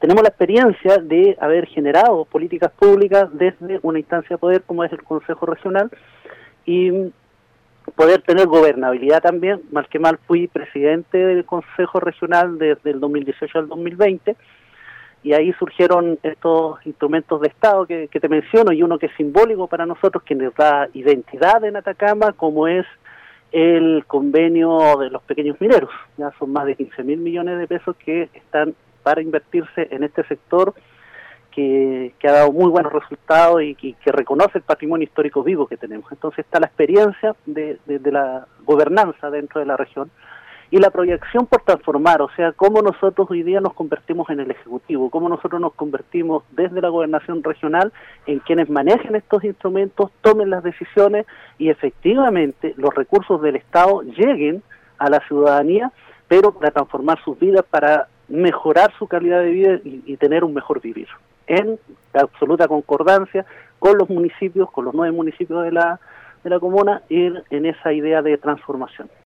tenemos la experiencia de haber generado políticas públicas desde una instancia de poder como es el Consejo Regional y poder tener gobernabilidad también. Mal que mal fui presidente del Consejo Regional desde el 2018 al 2020 y ahí surgieron estos instrumentos de Estado que te menciono, y uno que es simbólico para nosotros, que nos da identidad en Atacama, como es el convenio de los pequeños mineros. Ya son más de 15.000 millones de pesos que están para invertirse en este sector que ha dado muy buenos resultados y que reconoce el patrimonio histórico vivo que tenemos. Entonces está la experiencia de la gobernanza dentro de la región y la proyección por transformar, o sea, cómo nosotros hoy día nos convertimos en el Ejecutivo, cómo nosotros nos convertimos desde la gobernación regional en quienes manejen estos instrumentos, tomen las decisiones y efectivamente los recursos del Estado lleguen a la ciudadanía, pero para transformar sus vidas, para mejorar su calidad de vida y tener un mejor vivir, en absoluta concordancia con los municipios, con los 9 municipios de la comuna, ir en esa idea de transformación.